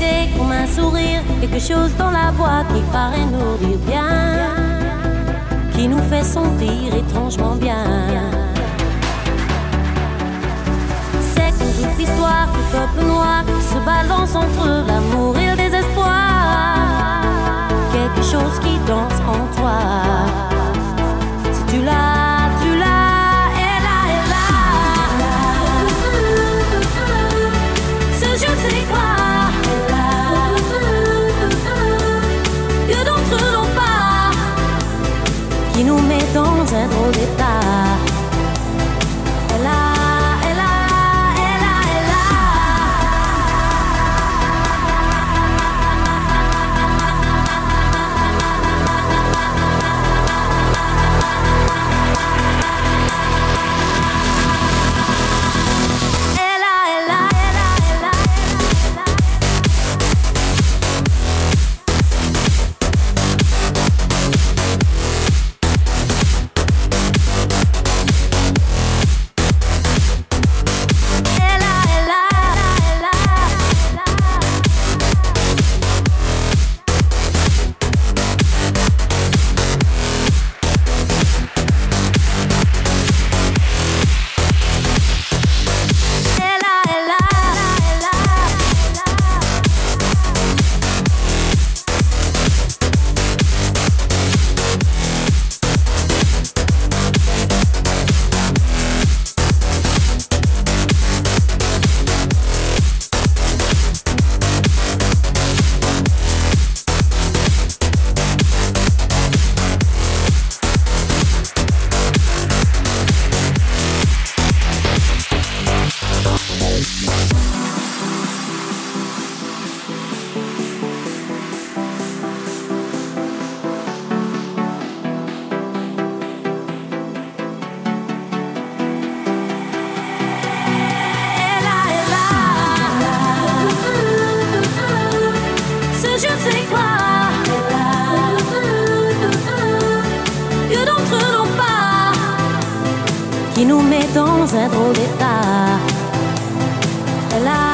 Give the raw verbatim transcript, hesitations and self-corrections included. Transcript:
qualité comme un sourire, quelque chose dans la voix qui paraît nous dire bien, qui nous fait sentir étrangement bien. C'est comme toute l'histoire du peuple noir qui se balance entre l'amour et le désespoir. Quelque chose qui danse en toi. Si tu l'as, tu l'as, elle a, elle a. Ce je sais quoi, elle a. Que d'entre eux n'ont pas, qui nous met dans un drôle d'état. Elle a. Qui nous met dans un drôle d'état. Elle a